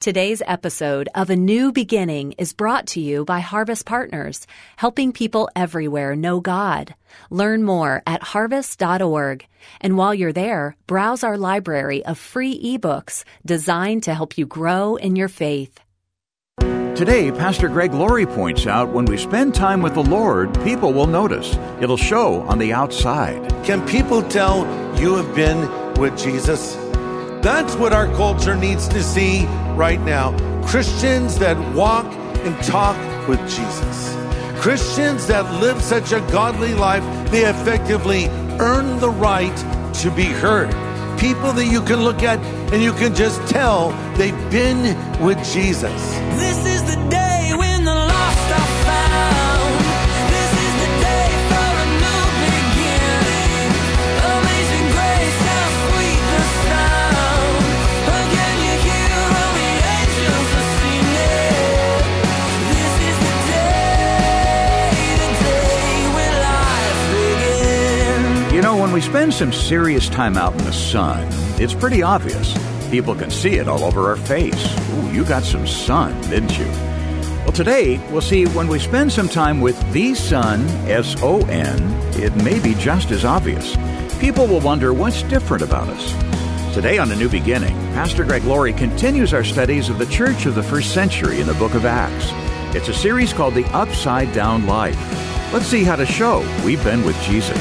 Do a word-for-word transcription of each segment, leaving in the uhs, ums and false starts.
Today's episode of A New Beginning is brought to you by Harvest Partners, helping people everywhere know God. Learn more at harvest dot org. And while you're there, browse our library of free ebooks designed to help you grow in your faith. Today, Pastor Greg Laurie points out when we spend time with the Lord, people will notice. It'll show on the outside. Can people tell you have been with Jesus? That's what our culture needs to see right now. Christians that walk and talk with Jesus. Christians that live such a godly life, they effectively earn the right to be heard. People that you can look at and you can just tell they've been with Jesus. This is the day when the lost are found. This is the day for a new beginning. Amazing grace, how sweet the sound. Again you hear all the angels are singing. This is the day, the day when life begins. You know, when we spend some serious time out in the sun, it's pretty obvious. People can see it all over our face. Ooh, you got some sun, didn't you? Well, today, we'll see when we spend some time with the Son, S O N, it may be just as obvious. People will wonder what's different about us. Today on A New Beginning, Pastor Greg Laurie continues our studies of the church of the first century in the book of Acts. It's a series called The Upside Down Life. Let's see how to show we've been with Jesus.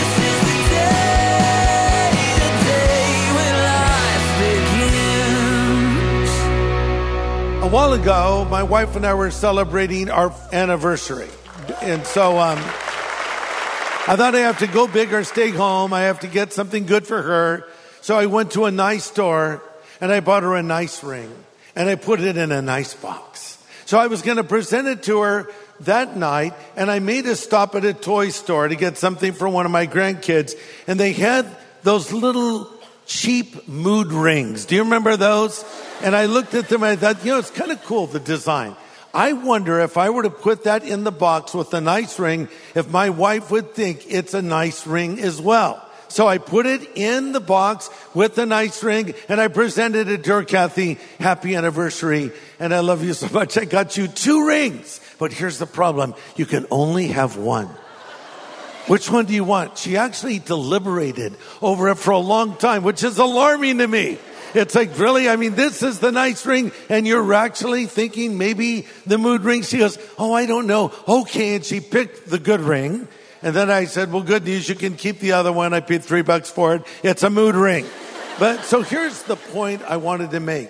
A while ago, my wife and I were celebrating our anniversary. And so um, I thought I have to go big or stay home. I have to get something good for her. So I went to a nice store and I bought her a nice ring. And I put it in a nice box. So I was going to present it to her that night. And I made a stop at a toy store to get something for one of my grandkids. And they had those little cheap mood rings. Do you remember those? And I looked at them and I thought, you know, it's kind of cool, the design. I wonder if I were to put that in the box with a nice ring, if my wife would think it's a nice ring as well. So I put it in the box with the nice ring and I presented it to her. Kathy, happy anniversary. And I love you so much. I got you two rings. But here's the problem. You can only have one. Which one do you want? She actually deliberated over it for a long time, which is alarming to me. It's like, really? I mean, this is the nice ring, and you're actually thinking maybe the mood ring? She goes, oh, I don't know. Okay, and she picked the good ring. And then I said, well, good news, you can keep the other one. I paid three bucks for it. It's a mood ring. But so here's the point I wanted to make.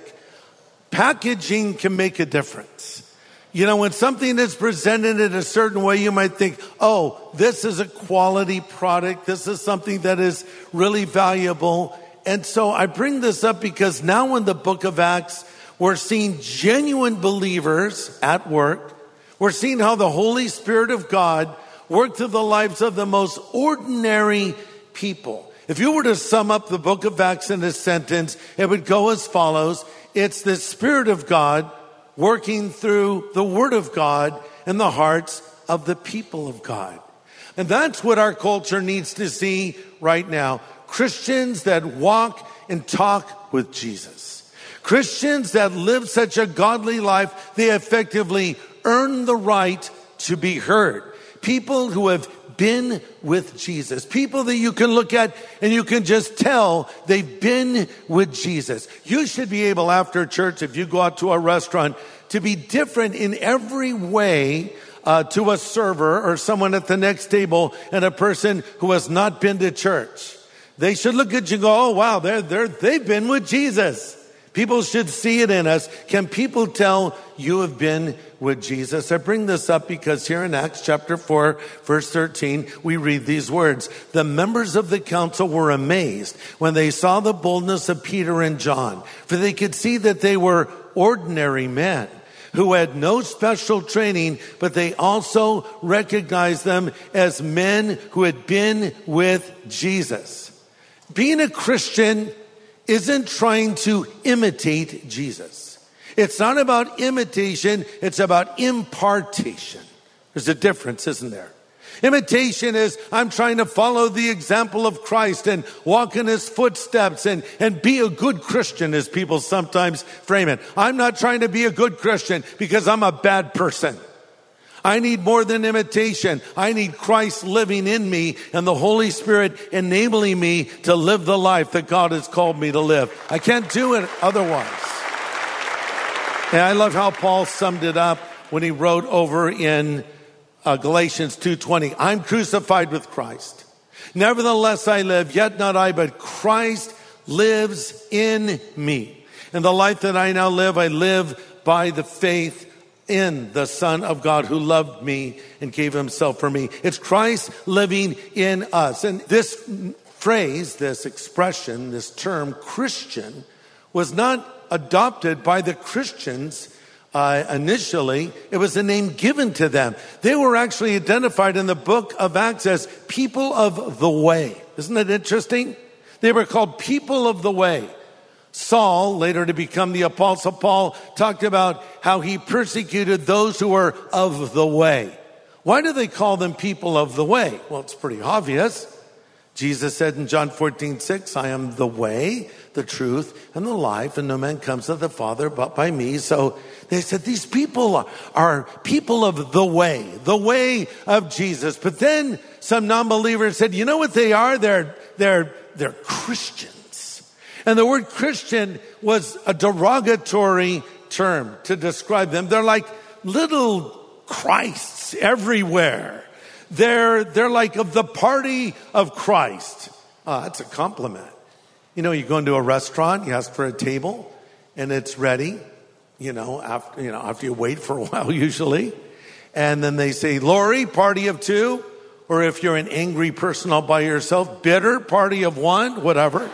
Packaging can make a difference. You know, when something is presented in a certain way, you might think, oh, this is a quality product. This is something that is really valuable. And so I bring this up because now in the book of Acts, we're seeing genuine believers at work. We're seeing how the Holy Spirit of God worked through the lives of the most ordinary people. If you were to sum up the book of Acts in a sentence, it would go as follows. It's the Spirit of God working through the Word of God in the hearts of the people of God. And that's what our culture needs to see right now. Christians that walk and talk with Jesus. Christians that live such a godly life, they effectively earn the right to be heard. People who have been with Jesus. People that you can look at and you can just tell they've been with Jesus. You should be able after church, if you go out to a restaurant, to be different in every way uh, to a server or someone at the next table and a person who has not been to church. They should look at you and go, oh, wow, they're, they're, they've been with Jesus. People should see it in us. Can people tell you have been with Jesus? I bring this up because here in Acts chapter four, verse thirteen, we read these words. The members of the council were amazed when they saw the boldness of Peter and John, for they could see that they were ordinary men who had no special training, but they also recognized them as men who had been with Jesus. Being a Christian isn't trying to imitate Jesus. It's not about imitation, it's about impartation. There's a difference, isn't there? Imitation is I'm trying to follow the example of Christ and walk in his footsteps and, and be a good Christian, as people sometimes frame it. I'm not trying to be a good Christian because I'm a bad person. I need more than imitation. I need Christ living in me and the Holy Spirit enabling me to live the life that God has called me to live. I can't do it otherwise. And I love how Paul summed it up when he wrote over in uh, Galatians two twenty, I'm crucified with Christ. Nevertheless I live, yet not I, but Christ lives in me. And the life that I now live, I live by the faith in the Son of God who loved me and gave himself for me. It's Christ living in us. And this phrase, this expression, this term Christian was not adopted by the Christians uh, initially. It was a name given to them. They were actually identified in the book of Acts as people of the way. Isn't that interesting? They were called people of the way. Saul, later to become the Apostle Paul, talked about how he persecuted those who were of the way. Why do they call them people of the way? Well, it's pretty obvious. Jesus said in John fourteen six, I am the way, the truth, and the life, and no man comes to the Father but by me. So they said these people are, are people of the way, the way of Jesus. But then some non-believers said, you know what they are? They're, they're, they're Christians. And the word Christian was a derogatory term to describe them. They're like little Christs everywhere. They're, they're like of the party of Christ. Oh, that's a compliment. You know, you go into a restaurant, you ask for a table, and it's ready, you know, after, you know, after you wait for a while usually. And then they say, Lori, party of two. Or if you're an angry person all by yourself, bitter, party of one, whatever.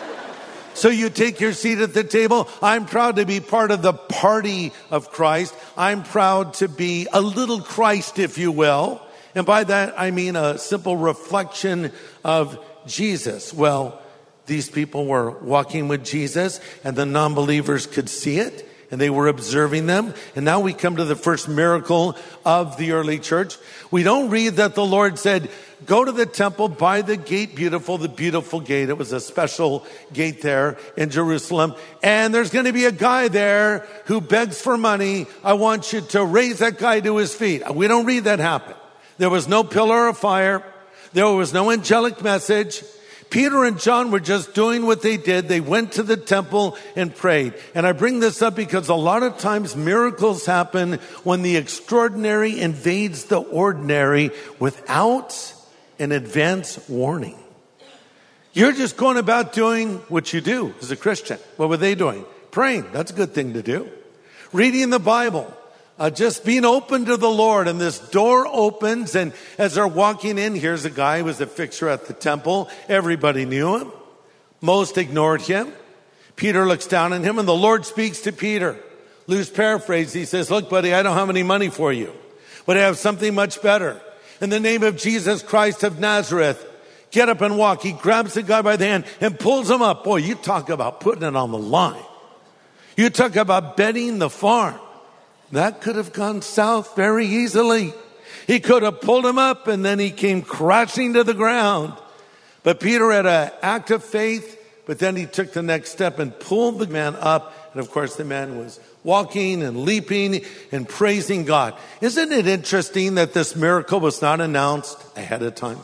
So you take your seat at the table. I'm proud to be part of the party of Christ. I'm proud to be a little Christ, if you will. And by that, I mean a simple reflection of Jesus. Well, these people were walking with Jesus, and the non-believers could see it, and they were observing them. And now we come to the first miracle of the early church. We don't read that the Lord said, go to the temple by the gate beautiful, the beautiful gate. It was a special gate there in Jerusalem. And there's going to be a guy there who begs for money. I want you to raise that guy to his feet. We don't read that happen. There was no pillar of fire. There was no angelic message. Peter and John were just doing what they did. They went to the temple and prayed. And I bring this up because a lot of times miracles happen when the extraordinary invades the ordinary without an advance warning. You're just going about doing what you do as a Christian. What were they doing? Praying. That's a good thing to do. Reading the Bible. Uh, just being open to the Lord. And this door opens, and as they're walking in, here's a guy who was a fixture at the temple. Everybody knew him. Most ignored him. Peter looks down on him, and the Lord speaks to Peter. Loose paraphrase, he says, look, buddy, I don't have any money for you, but I have something much better. In the name of Jesus Christ of Nazareth, get up and walk. He grabs the guy by the hand and pulls him up. Boy, you talk about putting it on the line. You talk about betting the farm. That could have gone south very easily. He could have pulled him up, and then he came crashing to the ground. But Peter had an act of faith, but then he took the next step and pulled the man up. And of course, the man was walking and leaping and praising God. Isn't it interesting that this miracle was not announced ahead of time?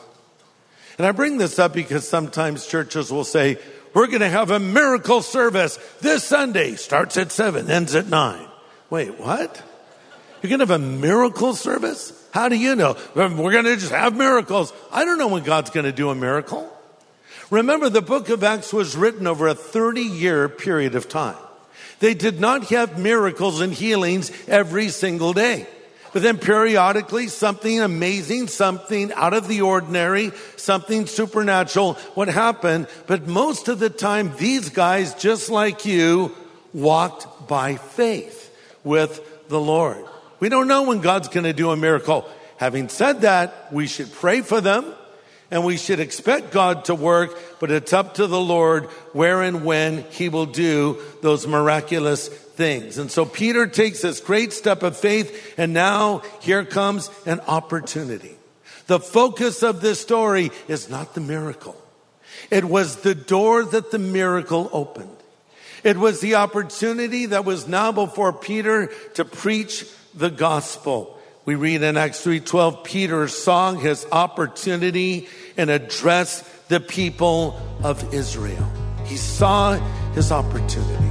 And I bring this up because sometimes churches will say, we're going to have a miracle service this Sunday. Starts at seven, ends at nine. Wait, what? You're going to have a miracle service? How do you know? We're going to just have miracles. I don't know when God's going to do a miracle. Remember, the book of Acts was written over a thirty-year period of time. They did not have miracles and healings every single day. But then periodically, something amazing, something out of the ordinary, something supernatural would happen. But most of the time, these guys, just like you, walked by faith with the Lord. We don't know when God's going to do a miracle. Having said that, we should pray for them, and we should expect God to work, but it's up to the Lord where and when he will do those miraculous things. And so Peter takes this great step of faith, and now here comes an opportunity. The focus of this story is not the miracle. It was the door that the miracle opened. It was the opportunity that was now before Peter to preach the gospel. We read in Acts three twelve, Peter saw his opportunity and addressed the people of Israel. He saw his opportunity.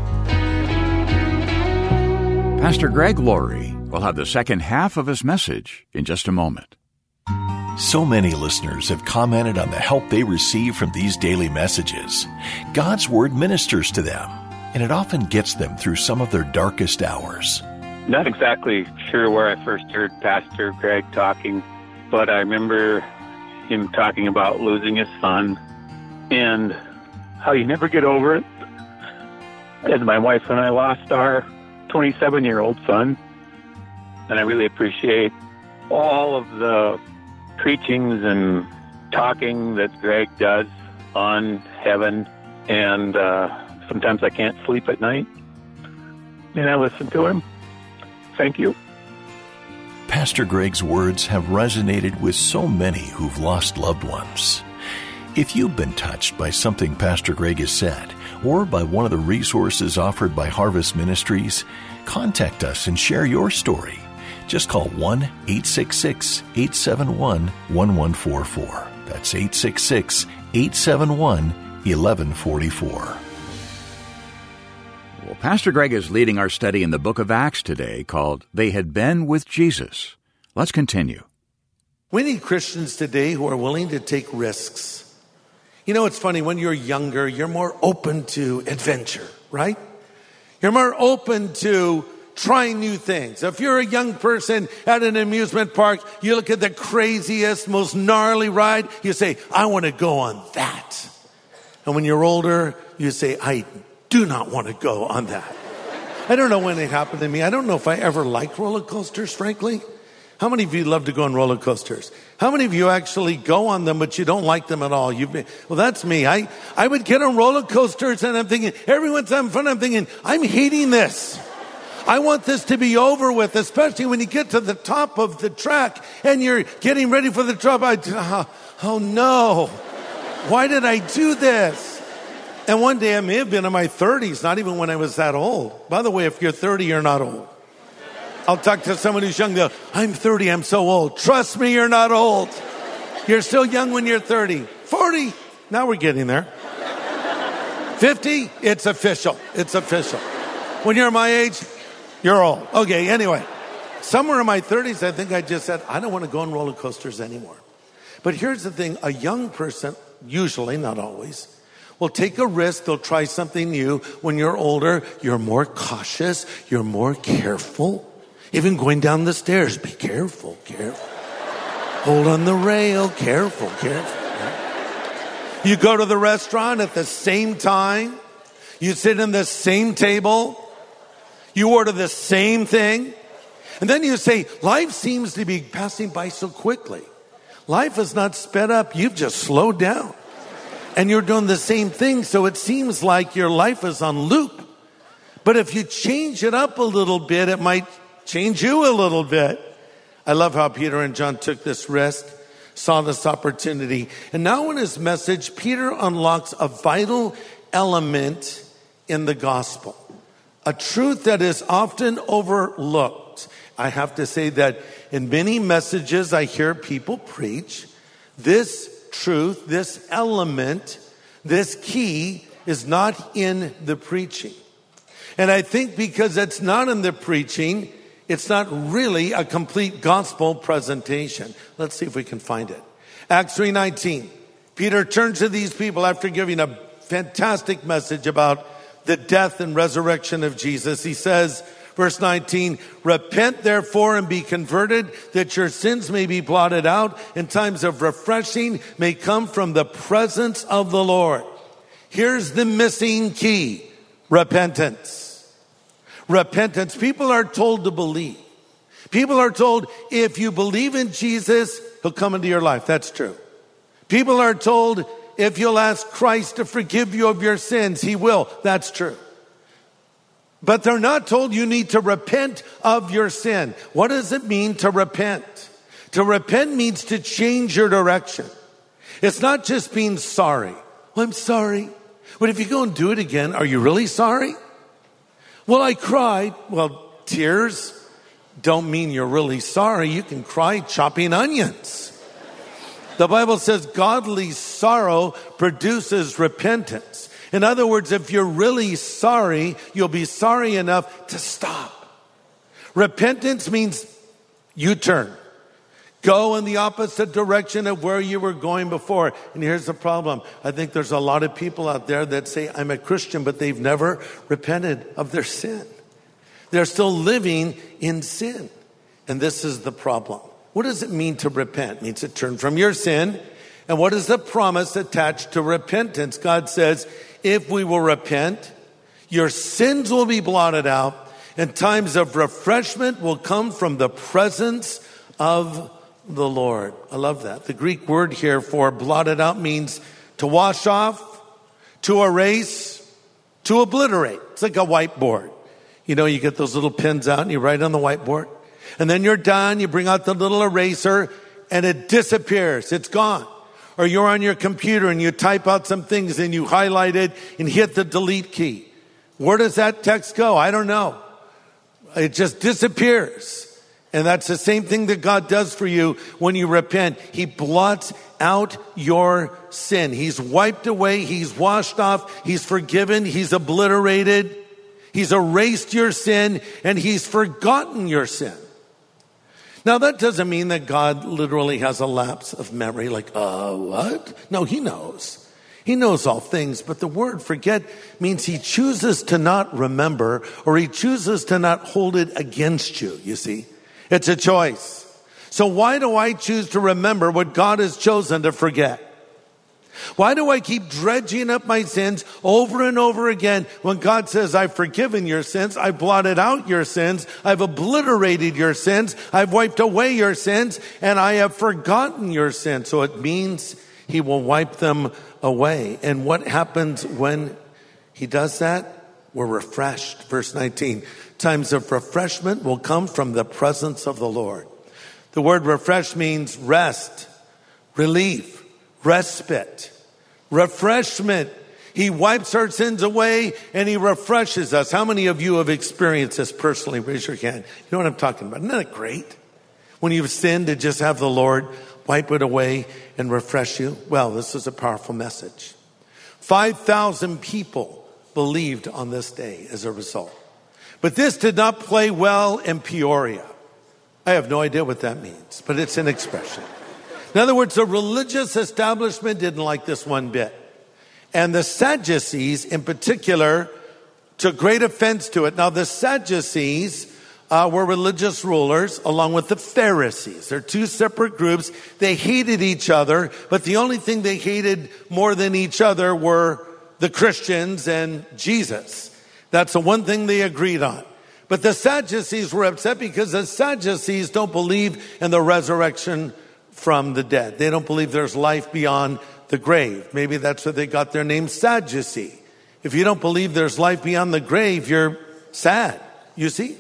Pastor Greg Laurie will have the second half of his message in just a moment. So many listeners have commented on the help they receive from these daily messages. God's Word ministers to them, and it often gets them through some of their darkest hours. Not exactly sure where I first heard Pastor Greg talking, but I remember him talking about losing his son and how you never get over it. As my wife and I lost our twenty-seven-year-old son, and I really appreciate all of the preachings and talking that Greg does on heaven, and uh, sometimes I can't sleep at night, and I listen to him. Thank you. Pastor Greg's words have resonated with so many who've lost loved ones. If you've been touched by something Pastor Greg has said, or by one of the resources offered by Harvest Ministries, contact us and share your story. Just call one eight six six, eight seven one, one one four four. That's eight six six, eight seven one, one one four four. Well, Pastor Greg is leading our study in the book of Acts today called They Had Been with Jesus. Let's continue. We need Christians today who are willing to take risks. You know, it's funny, when you're younger, you're more open to adventure, right? You're more open to trying new things. If you're a young person at an amusement park, you look at the craziest, most gnarly ride, you say, I want to go on that. And when you're older, you say, I do not want to go on that. I don't know when it happened to me. I don't know if I ever liked roller coasters, frankly. How many of you love to go on roller coasters? How many of you actually go on them, but you don't like them at all? You've been, well, that's me. I, I would get on roller coasters and I'm thinking, everyone's having fun. I'm thinking, I'm hating this. I want this to be over with, especially when you get to the top of the track and you're getting ready for the drop. I, oh, oh no, why did I do this? And one day I may have been in my thirties, not even when I was that old. By the way, if you're thirty, you're not old. I'll talk to someone who's young. They'll, I'm thirty, I'm so old. Trust me, you're not old. You're still young when you're thirty. forty, now we're getting there. fifty, it's official. It's official. When you're my age, you're old. Okay, anyway. Somewhere in my thirties, I think I just said, I don't want to go on roller coasters anymore. But here's the thing. A young person, usually, not always, will take a risk. They'll try something new. When you're older, you're more cautious. You're more careful. Even going down the stairs, be careful, careful. Hold on the rail, careful, careful. You go to the restaurant at the same time. You sit in the same table. You order the same thing. And then you say, life seems to be passing by so quickly. Life is not sped up. You've just slowed down. And you're doing the same thing, so it seems like your life is on loop. But if you change it up a little bit, it might change you a little bit. I love how Peter and John took this risk, saw this opportunity. And now in his message, Peter unlocks a vital element in the gospel. A truth that is often overlooked. I have to say that in many messages I hear people preach, this truth, this element, this key is not in the preaching. And I think because it's not in the preaching, it's not really a complete gospel presentation. Let's see if we can find it. Acts three nineteen. Peter turns to these people after giving a fantastic message about the death and resurrection of Jesus. He says, verse nineteen, repent therefore and be converted, that your sins may be blotted out, and times of refreshing may come from the presence of the Lord. Here's the missing key: repentance. Repentance. People are told to believe. People are told, if you believe in Jesus, he'll come into your life. That's true. People are told, if you'll ask Christ to forgive you of your sins, he will. That's true. But they're not told you need to repent of your sin. What does it mean to repent? To repent means to change your direction. It's not just being sorry. Well, I'm sorry. But if you go and do it again, are you really sorry? Well, I cried. Well, tears don't mean you're really sorry. You can cry chopping onions. The Bible says godly sorrow produces repentance. In other words, if you're really sorry, you'll be sorry enough to stop. Repentance means you turn. Go in the opposite direction of where you were going before. And here's the problem. I think there's a lot of people out there that say, I'm a Christian, but they've never repented of their sin. They're still living in sin. And this is the problem. What does it mean to repent? It means to turn from your sin. And what is the promise attached to repentance? God says, if we will repent, your sins will be blotted out, and times of refreshment will come from the presence of the Lord. I love that. The Greek word here for blotted out means to wash off, to erase, to obliterate. It's like a whiteboard. You know, you get those little pens out and you write on the whiteboard. And then you're done. You bring out the little eraser and it disappears. It's gone. Or you're on your computer and you type out some things and you highlight it and hit the delete key. Where does that text go? I don't know. It just disappears. And that's the same thing that God does for you when you repent. He blots out your sin. He's wiped away. He's washed off. He's forgiven. He's obliterated. He's erased your sin and he's forgotten your sin. Now that doesn't mean that God literally has a lapse of memory, like, uh, what? No, he knows. He knows all things, but the word forget means he chooses to not remember, or he chooses to not hold it against you, you see. It's a choice. So why do I choose to remember what God has chosen to forget? Why do I keep dredging up my sins over and over again when God says, I've forgiven your sins, I've blotted out your sins, I've obliterated your sins, I've wiped away your sins, and I have forgotten your sins. So it means he will wipe them away. And what happens when he does that? We're refreshed. Verse nineteen, times of refreshment will come from the presence of the Lord. The word refresh means rest, relief, respite, refreshment. He wipes our sins away and he refreshes us. How many of you have experienced this personally? Raise your hand. You know what I'm talking about. Isn't that great? When you've sinned, to just have the Lord wipe it away and refresh you. Well, this is a powerful message. five thousand people believed on this day as a result. But this did not play well in Peoria. I have no idea what that means, but it's an expression. In other words, the religious establishment didn't like this one bit. And the Sadducees in particular took great offense to it. Now the Sadducees uh, were religious rulers along with the Pharisees. They're two separate groups. They hated each other, but the only thing they hated more than each other were the Christians and Jesus. That's the one thing they agreed on. But the Sadducees were upset because the Sadducees don't believe in the resurrection from the dead. They don't believe there's life beyond the grave. Maybe that's where they got their name, Sadducee. If you don't believe there's life beyond the grave, you're sad, you see?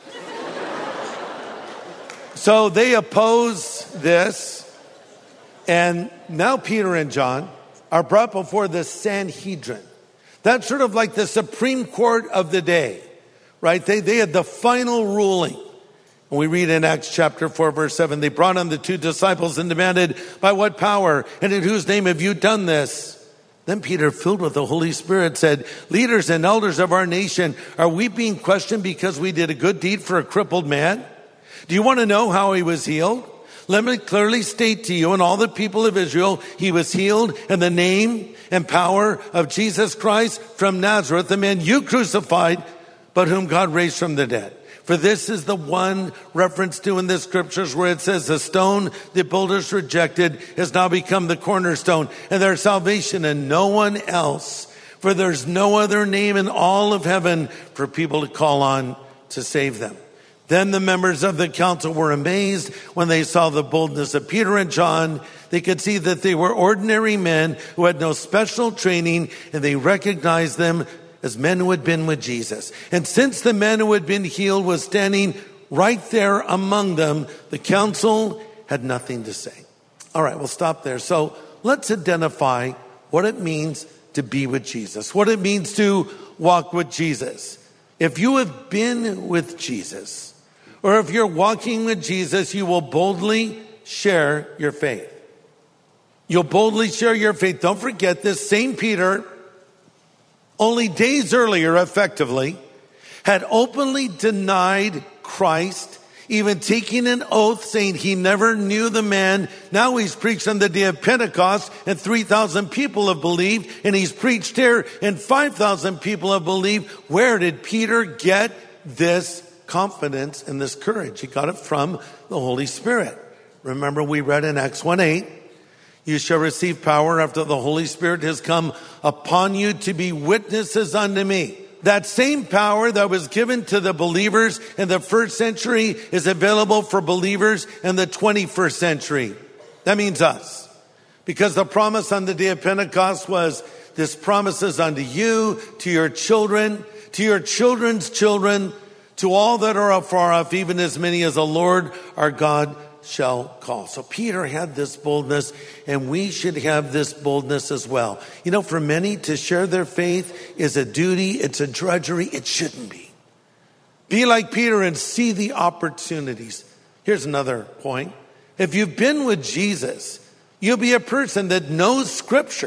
So they oppose this. And now Peter and John are brought before the Sanhedrin. That's sort of like the Supreme Court of the day, right? They, they had the final ruling. And we read in Acts chapter four, verse seven, they brought on the two disciples and demanded, by what power and in whose name have you done this? Then Peter, filled with the Holy Spirit, said, leaders and elders of our nation, are we being questioned because we did a good deed for a crippled man? Do you want to know how he was healed? Let me clearly state to you and all the people of Israel, he was healed in the name and power of Jesus Christ from Nazareth, the man you crucified, but whom God raised from the dead. For this is the one reference to in the scriptures where it says the stone the builders rejected has now become the cornerstone, and there's salvation in no one else. For there's no other name in all of heaven for people to call on to save them. Then the members of the council were amazed when they saw the boldness of Peter and John. They could see that they were ordinary men who had no special training, and they recognized them as men who had been with Jesus. And since the man who had been healed was standing right there among them, the council had nothing to say. All right, we'll stop there. So let's identify what it means to be with Jesus, what it means to walk with Jesus. If you have been with Jesus, or if you're walking with Jesus, you will boldly share your faith. You'll boldly share your faith. Don't forget this same Peter, only days earlier, effectively, had openly denied Christ, even taking an oath saying he never knew the man. Now he's preached on the day of Pentecost and three thousand people have believed, and he's preached here and five thousand people have believed. Where did Peter get this confidence and this courage? He got it from the Holy Spirit. Remember, we read in Acts one eight, you shall receive power after the Holy Spirit has come upon you to be witnesses unto me. That same power that was given to the believers in the first century is available for believers in the twenty-first century. That means us. Because the promise on the day of Pentecost was, this promises unto you, to your children, to your children's children, to all that are afar off, even as many as the Lord our God shall call. So Peter had this boldness, and we should have this boldness as well. You know, for many, to share their faith is a duty, it's a drudgery. It shouldn't be. Be like Peter and see the opportunities. Here's another point. If you've been with Jesus, you'll be a person that knows Scripture.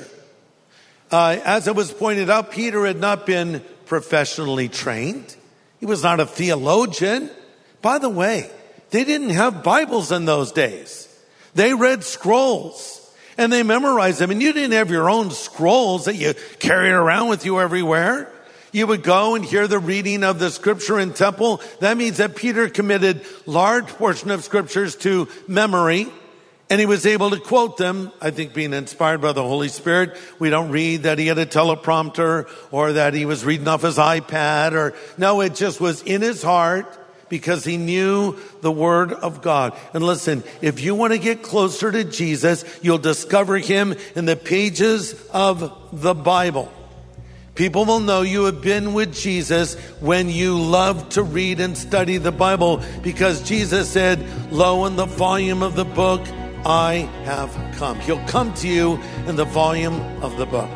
Uh, as it was pointed out, Peter had not been professionally trained. He was not a theologian. By the way, they didn't have Bibles in those days. They read scrolls and they memorized them. And you didn't have your own scrolls that you carried around with you everywhere. You would go and hear the reading of the Scripture in temple. That means that Peter committed large portion of Scriptures to memory, and he was able to quote them, I think being inspired by the Holy Spirit. We don't read that he had a teleprompter or that he was reading off his iPad, or no, it just was in his heart, because he knew the Word of God. And listen, if you want to get closer to Jesus, you'll discover him in the pages of the Bible. People will know you have been with Jesus when you love to read and study the Bible, because Jesus said, lo, in the volume of the book, I have come. He'll come to you in the volume of the book.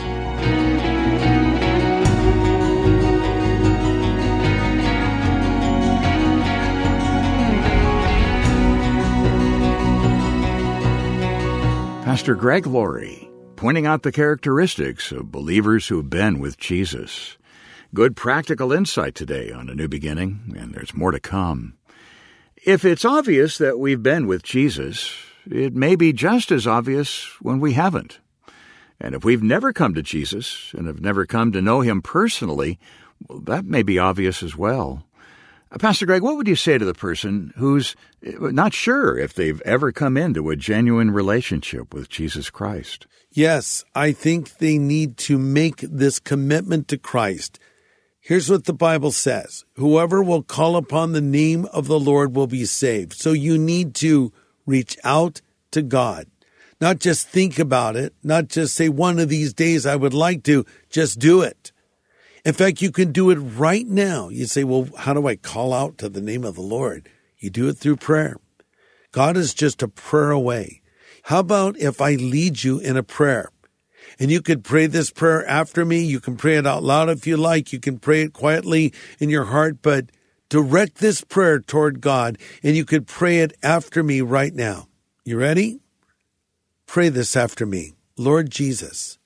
Pastor Greg Laurie, pointing out the characteristics of believers who have been with Jesus. Good practical insight today on A New Beginning, and there's more to come. If it's obvious that we've been with Jesus, it may be just as obvious when we haven't. And if we've never come to Jesus and have never come to know him personally, well, that may be obvious as well. Pastor Greg, what would you say to the person who's not sure if they've ever come into a genuine relationship with Jesus Christ? Yes, I think they need to make this commitment to Christ. Here's what the Bible says. Whoever will call upon the name of the Lord will be saved. So you need to reach out to God. Not just think about it, not just say one of these days I would like to, just do it. In fact, you can do it right now. You say, well, how do I call out to the name of the Lord? You do it through prayer. God is just a prayer away. How about if I lead you in a prayer? And you could pray this prayer after me. You can pray it out loud if you like. You can pray it quietly in your heart, but direct this prayer toward God, and you could pray it after me right now. You ready? Pray this after me. Lord Jesus,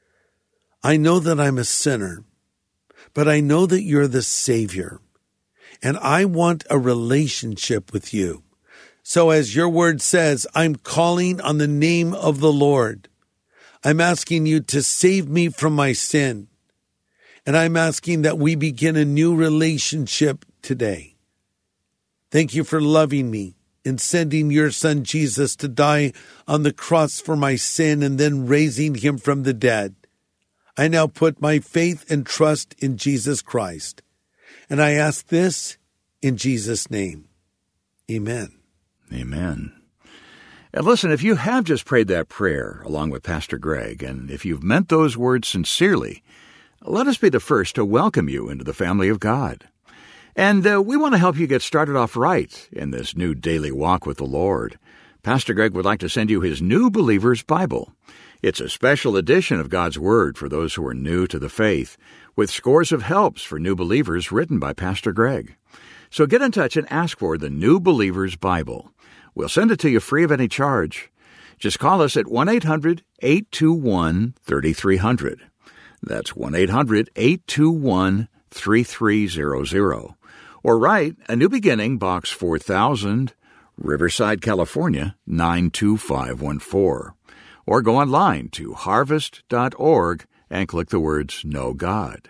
I know that I'm a sinner, but I know that you're the Savior, and I want a relationship with you. So as your word says, I'm calling on the name of the Lord. I'm asking you to save me from my sin, and I'm asking that we begin a new relationship today. Thank you for loving me and sending your son Jesus to die on the cross for my sin and then raising him from the dead. I now put my faith and trust in Jesus Christ. And I ask this in Jesus' name. Amen. Amen. And listen, if you have just prayed that prayer along with Pastor Greg, and if you've meant those words sincerely, let us be the first to welcome you into the family of God. And uh, we want to help you get started off right in this new daily walk with the Lord. Pastor Greg would like to send you his New Believer's Bible. It's a special edition of God's Word for those who are new to the faith, with scores of helps for new believers written by Pastor Greg. So get in touch and ask for the New Believer's Bible. We'll send it to you free of any charge. Just call us at one eight hundred eight two one three three zero zero. That's one eight hundred eight two one three three zero zero. Or write A New Beginning, Box four thousand, Riverside, California, nine two five one four. Or go online to harvest dot org and click the words Know God.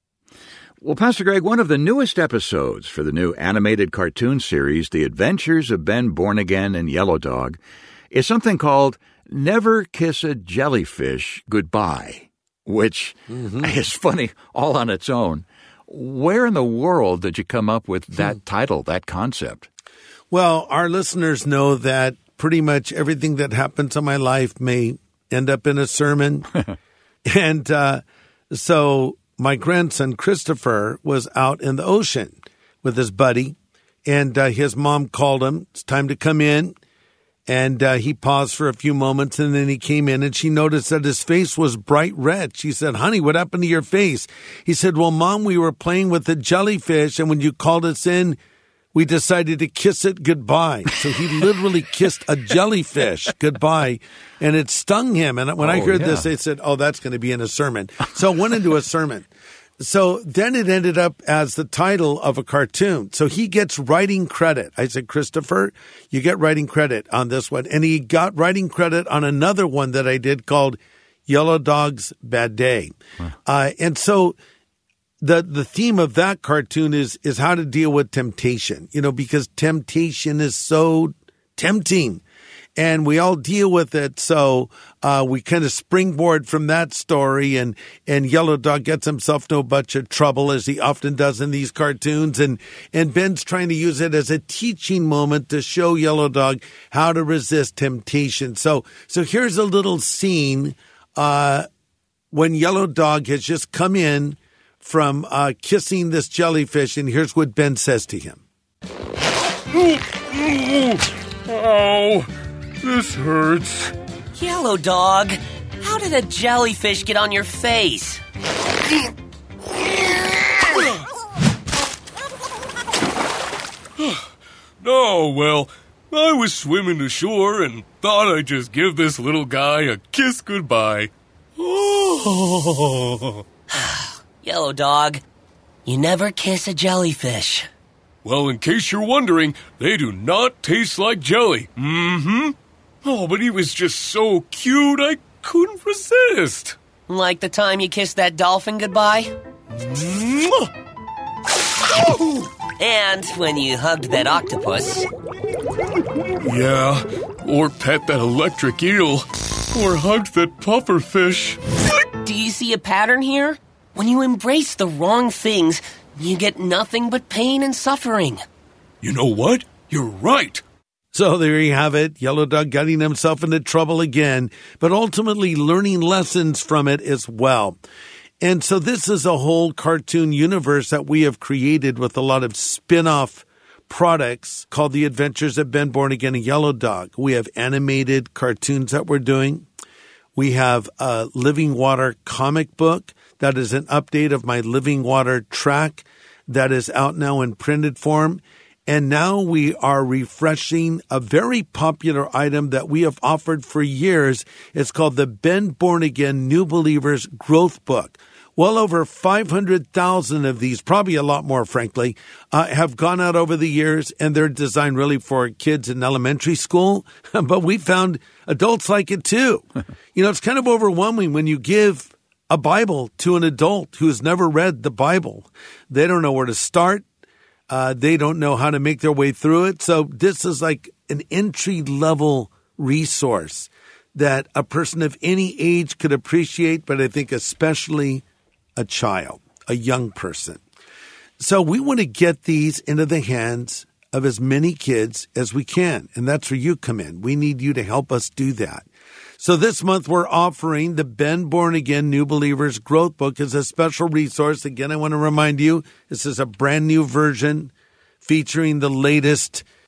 Well, Pastor Greg, one of the newest episodes for the new animated cartoon series, The Adventures of Ben Born Again and Yellow Dog, is something called Never Kiss a Jellyfish Goodbye, which mm-hmm. is funny all on its own. Where in the world did you come up with that hmm. title, that concept? Well, our listeners know that pretty much everything that happens in my life may end up in a sermon. and uh, so my grandson, Christopher, was out in the ocean with his buddy, and uh, his mom called him. It's time to come in. And uh, he paused for a few moments, and then he came in, and she noticed that his face was bright red. She said, "Honey, what happened to your face?" He said, "Well, Mom, we were playing with the jellyfish, and when you called us in, we decided to kiss it goodbye." So he literally kissed a jellyfish goodbye, and it stung him. And when oh, I heard yeah. this, I said, "Oh, that's going to be in a sermon." So it went into a sermon. So then it ended up as the title of a cartoon. So he gets writing credit. I said, "Christopher, you get writing credit on this one." And he got writing credit on another one that I did called Yellow Dog's Bad Day. Huh. Uh, and so the the theme of that cartoon is is how to deal with temptation, you know, because temptation is so tempting. And we all deal with it, so uh, we kind of springboard from that story, and, and Yellow Dog gets himself into a bunch of trouble, as he often does in these cartoons, and, and Ben's trying to use it as a teaching moment to show Yellow Dog how to resist temptation. So so here's a little scene uh, when Yellow Dog has just come in from uh, kissing this jellyfish, and here's what Ben says to him. Oh, this hurts. Yellow Dog, how did a jellyfish get on your face? Oh, well, I was swimming to shore and thought I'd just give this little guy a kiss goodbye. Oh. Yellow Dog, you never kiss a jellyfish. Well, in case you're wondering, they do not taste like jelly. Mm-hmm. Oh, but he was just so cute, I couldn't resist. Like the time you kissed that dolphin goodbye? And when you hugged that octopus. Yeah, or pet that electric eel, or hugged that pufferfish. Do you see a pattern here? When you embrace the wrong things, you get nothing but pain and suffering. You know what? You're right. So there you have it, Yellow Dog getting himself into trouble again, but ultimately learning lessons from it as well. And so this is a whole cartoon universe that we have created with a lot of spin-off products called The Adventures of Ben Born Again and Yellow Dog. We have animated cartoons that we're doing. We have a Living Water comic book that is an update of my Living Water track that is out now in printed form. And now we are refreshing a very popular item that we have offered for years. It's called the Ben Born Again New Believers Growth Book. Well over five hundred thousand of these, probably a lot more, frankly, uh, have gone out over the years, and they're designed really for kids in elementary school. But we found adults like it too. You know, it's kind of overwhelming when you give a Bible to an adult who's never read the Bible. They don't know where to start. Uh, they don't know how to make their way through it. So this is like an entry-level resource that a person of any age could appreciate, but I think especially a child, a young person. So we want to get these into the hands of as many kids as we can, and that's where you come in. We need you to help us do that. So this month we're offering the Ben Born Again New Believers Growth Book as a special resource. Again, I want to remind you, this is a brand new version featuring the latest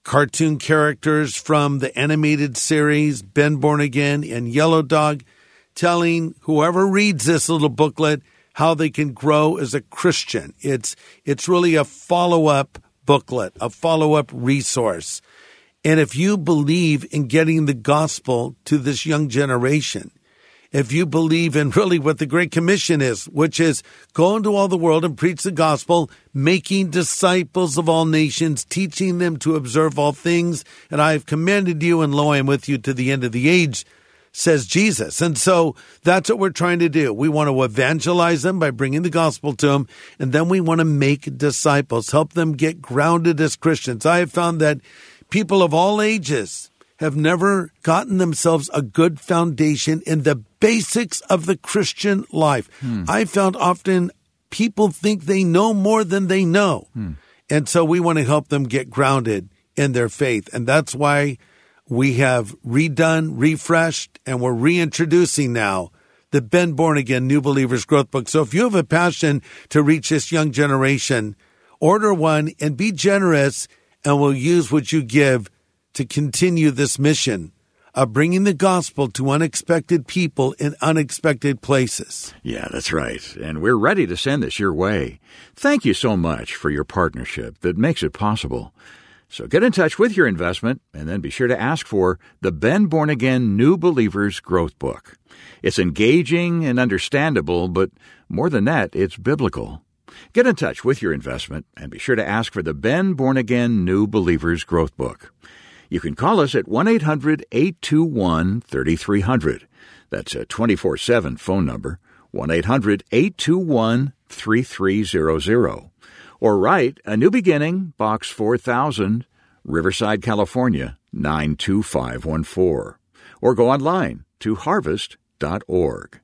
cartoon characters from the animated series, Ben Born Again and Yellow Dog, telling whoever reads this little booklet how they can grow as a Christian. It's, it's really a follow-up booklet, a follow-up resource. And if you believe in getting the gospel to this young generation, if you believe in really what the Great Commission is, which is go into all the world and preach the gospel, making disciples of all nations, teaching them to observe all things, and I have commanded you, and lo, I am with you to the end of the age, says Jesus. And so that's what we're trying to do. We want to evangelize them by bringing the gospel to them, and then we want to make disciples, help them get grounded as Christians. I have found that people of all ages have never gotten themselves a good foundation in the basics of the Christian life. Hmm. I found often people think they know more than they know. Hmm. And so we want to help them get grounded in their faith. And that's why we have redone, refreshed, and we're reintroducing now the Ben Born Again New Believers Growth Book. So if you have a passion to reach this young generation, order one and be generous, and we'll use what you give to continue this mission of bringing the gospel to unexpected people in unexpected places. Yeah, that's right. And we're ready to send this your way. Thank you so much for your partnership that makes it possible. So get in touch with your investment, and then be sure to ask for the Ben Born Again New Believers Growth Book. It's engaging and understandable, but more than that, it's biblical. Get in touch with your investment, and be sure to ask for the Ben Born Again New Believers Growth Book. You can call us at one eight hundred eight two one three three zero zero. That's a twenty-four seven phone number, one eight hundred eight two one three three zero zero. Or write A New Beginning, Box four thousand, Riverside, California, nine two five one four. Or go online to harvest dot org.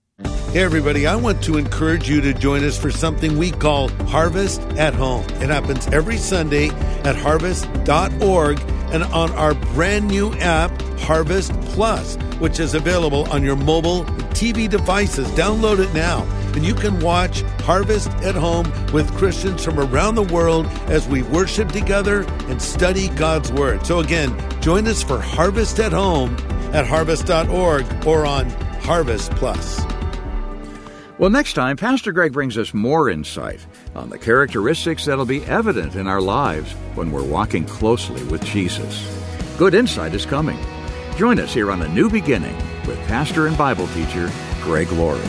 Hey everybody, I want to encourage you to join us for something we call Harvest at Home. It happens every Sunday at harvest dot org and on our brand new app, Harvest Plus, which is available on your mobile T V devices. Download it now, and you can watch Harvest at Home with Christians from around the world as we worship together and study God's Word. So again, join us for Harvest at Home at harvest dot org or on Harvest Plus. Well, next time, Pastor Greg brings us more insight on the characteristics that'll be evident in our lives when we're walking closely with Jesus. Good insight is coming. Join us here on A New Beginning with pastor and Bible teacher Greg Laurie.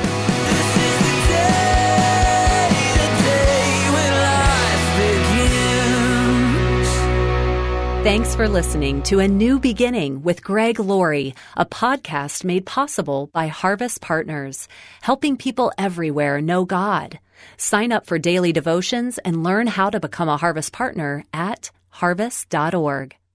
Thanks for listening to A New Beginning with Greg Laurie, a podcast made possible by Harvest Partners, helping people everywhere know God. Sign up for daily devotions and learn how to become a Harvest Partner at harvest dot org.